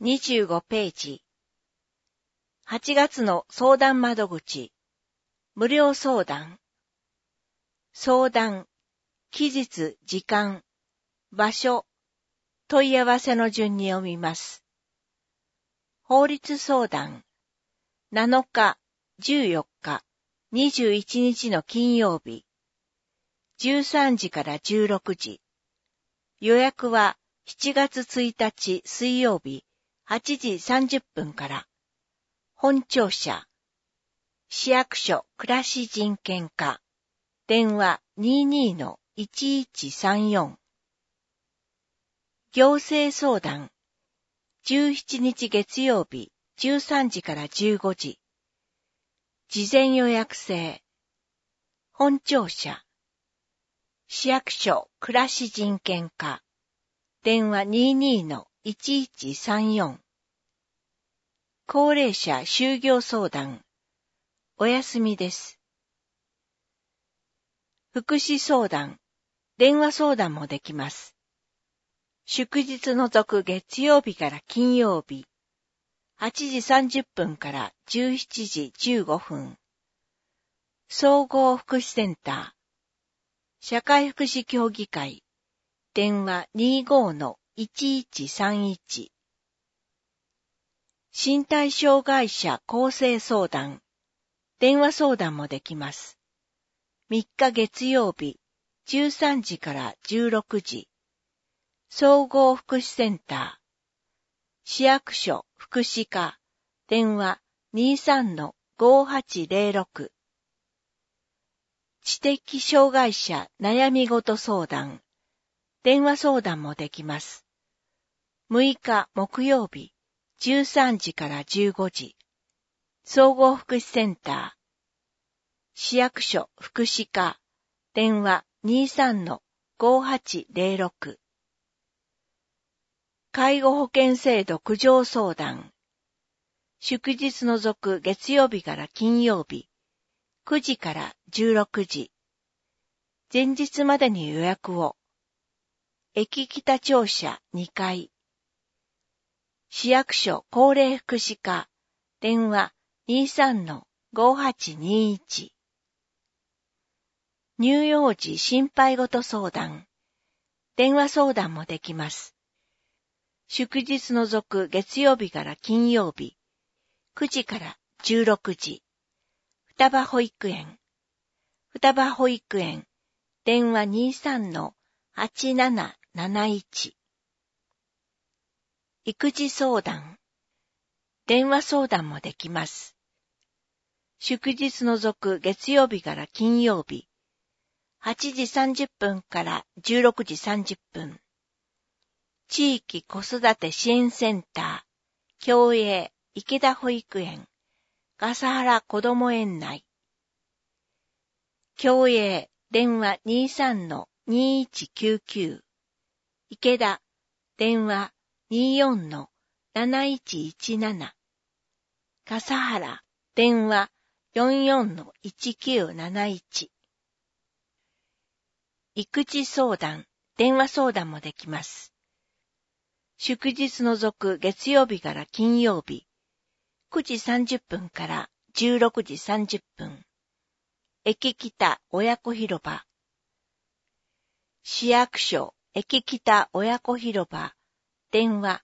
25ページ。8月の相談窓口。無料相談。相談、期日、時間、場所、問い合わせの順に読みます。法律相談。7日、14日、21日の金曜日。13時から16時。予約は7月1日水曜日8時30分から。本庁舎。市役所暮らし人権課。電話 22-1134。行政相談。17日月曜日13時から15時。事前予約制。本庁舎。市役所暮らし人権課。電話 22-1134。高齢者就業相談。お休みです。福祉相談。電話相談もできます。祝日除く月曜日から金曜日。8時30分から17時15分。総合福祉センター。社会福祉協議会。電話 25-1131。身体障害者更生相談。電話相談もできます。3日月曜日、13時から16時。総合福祉センター。市役所福祉課。電話 23-5806。知的障害者悩み事相談。電話相談もできます。6日木曜日、13時から15時。総合福祉センター。市役所福祉課。電話 23-5806。介護保険制度苦情相談。祝日除く月曜日から金曜日。9時から16時。前日までに予約を。駅北庁舎2階。市役所高齢福祉課。電話 23-5821。乳幼児心配事相談。電話相談もできます。祝日除く月曜日から金曜日。9時から16時。双葉保育園。双葉保育園。電話 23-8771。育児相談。電話相談もできます。祝日除く月曜日から金曜日。8時30分から16時30分。地域子育て支援センター。共営池田保育園。笠原こども園内。共営電話 23-2199。池田電話 24-7117。笠原電話 44-1971。育児相談、電話相談もできます。祝日除く月曜日から金曜日。9時30分から16時30分。駅北親子広場。市役所駅北親子広場。電話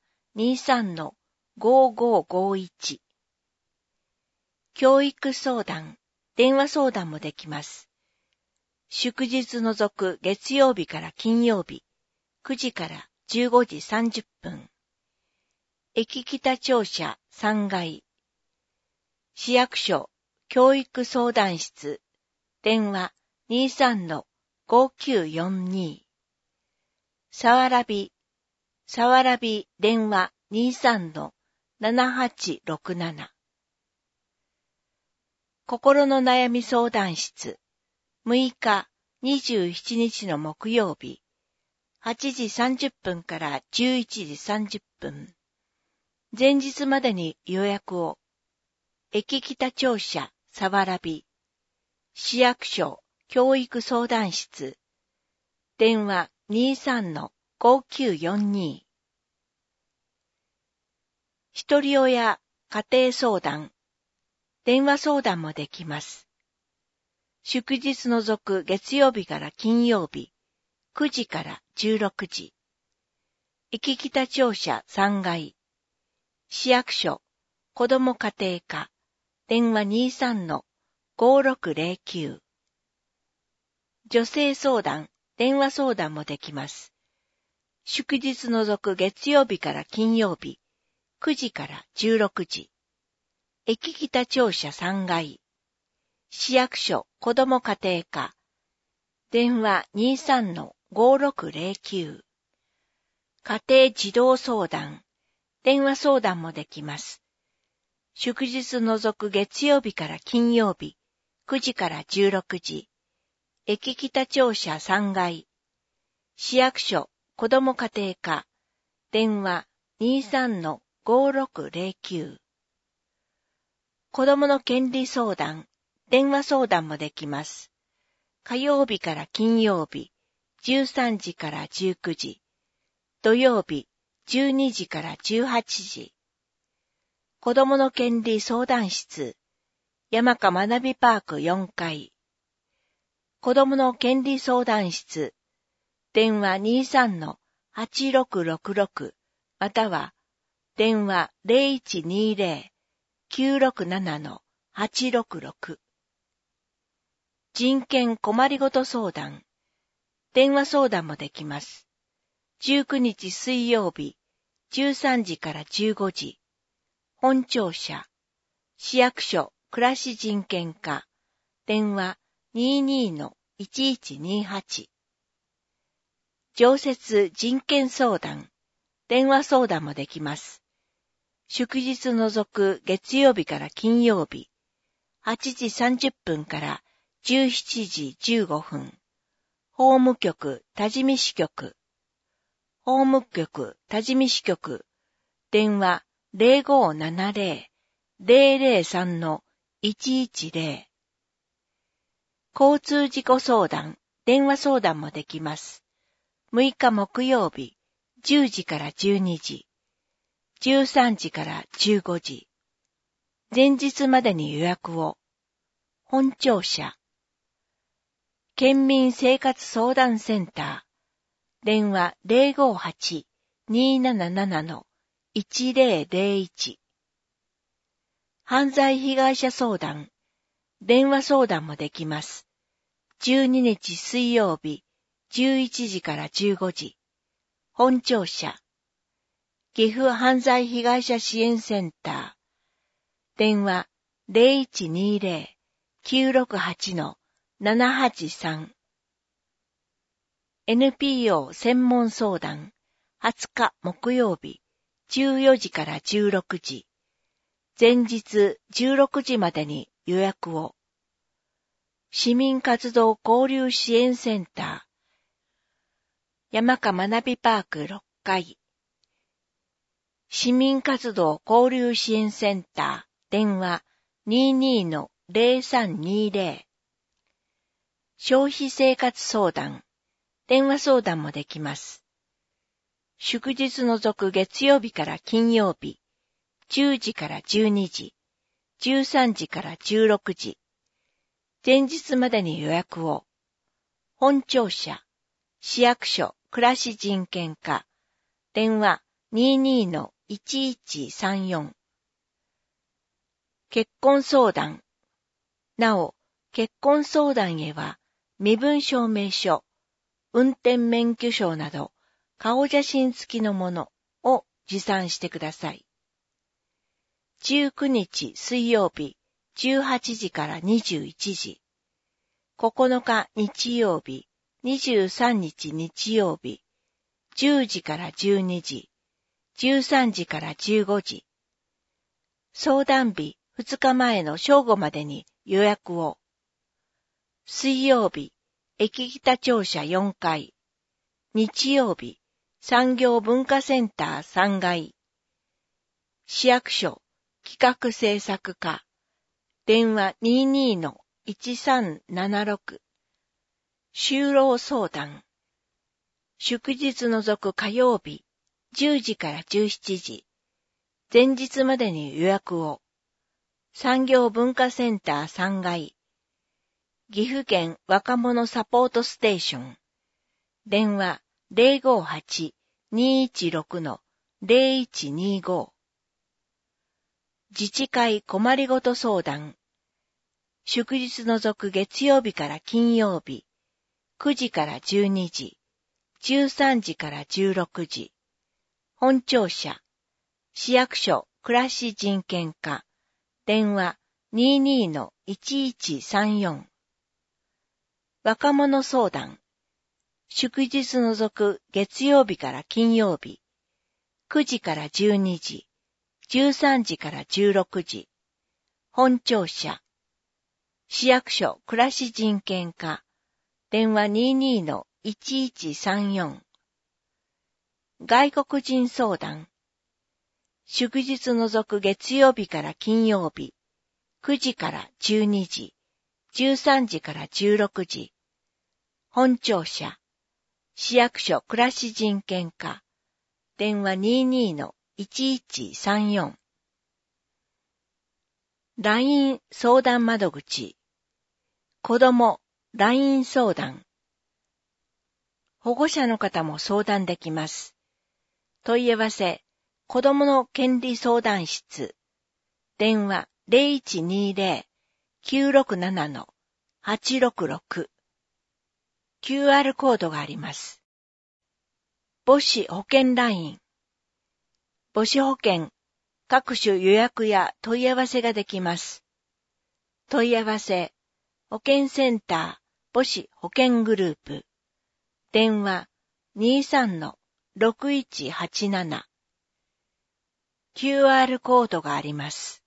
23-5551。教育相談、電話相談もできます。祝日除く月曜日から金曜日。9時から15時30分。駅北庁舎3階。市役所教育相談室。電話 23-5942。さわらび電話 23-7867。心の悩み相談室。6日27日の木曜日。8時30分から11時30分。前日までに予約を。駅北庁舎さわらび。市役所教育相談室。電話 23-5942。 一人親家庭相談、電話相談もできます。祝日除く月曜日から金曜日、9時から16時。駅北庁舎3階。市役所、子ども家庭課、電話 23-5609。女性相談、電話相談もできます。祝日除く月曜日から金曜日、9時から16時。駅北庁舎3階。市役所子ども家庭課。電話 23-5609。家庭児童相談。電話相談もできます。祝日除く月曜日から金曜日、9時から16時。駅北庁舎3階。市役所子ども家庭課。電話 23-5609。子どもの権利相談。電話相談もできます。火曜日から金曜日、13時から19時。土曜日、12時から18時。子どもの権利相談室。山香学びパーク4階。子どもの権利相談室。電話 23-8666 または電話 0120-967-866。人権困りごと相談。電話相談もできます。19日水曜日、13時から15時。本庁舎。市役所暮らし人権課。電話 22-1128。常設人権相談。電話相談もできます。祝日除く月曜日から金曜日。8時30分から17時15分。法務局多治見支局。法務局多治見支局。電話 0570-003-110。交通事故相談、電話相談もできます。6日木曜日、10時から12時。13時から15時。前日までに予約を。本庁舎。県民生活相談センター。電話 058-277-1001。犯罪被害者相談。電話相談もできます。12日水曜日、11時から15時。本庁舎。岐阜犯罪被害者支援センター。電話 0120-968-783。NPO 専門相談。20日木曜日、14時から16時。前日16時までに予約を。市民活動交流支援センター。山香学びパーク6階。市民活動交流支援センター。電話 22-0320。消費生活相談。電話相談もできます。祝日除く月曜日から金曜日。10時から12時。13時から16時。前日までに予約を。本庁舎。市役所暮らし人権課。電話 22-1134。結婚相談。なお、結婚相談へは、身分証明書、運転免許証など、顔写真付きのものを持参してください。19日水曜日、18時から21時。9日日曜日、23日日曜日、10時から12時、13時から15時。相談日2日前の正午までに予約を。水曜日、駅北庁舎4階。日曜日、産業文化センター3階。市役所、企画制作課。電話 22-1376。就労相談。祝日除く火曜日、10時から17時。 前日までに予約を。産業文化センター3階。岐阜県若者サポートステーション。電話058-216-0125。自治会困りごと相談。祝日除く月曜日から金曜日。9時から12時。13時から16時。本庁舎。市役所暮らし人権課。電話22-1134。若者相談。祝日除く月曜日から金曜日。9時から12時。13時から16時。本庁舎。市役所暮らし人権課。電話22-1134。外国人相談。祝日除く月曜日から金曜日。9時から12時。13時から16時。本庁舎。市役所暮らし人権課。電話22-1134。LINE 相談窓口。子供 LINE 相談。保護者の方も相談できます。問い合わせ、子供の権利相談室。電話0120-967-866。QR コードがあります。母子保険 LINE。母子保険、各種予約や問い合わせができます。問い合わせ、保険センター母子保険グループ。電話23-6187。QR コードがあります。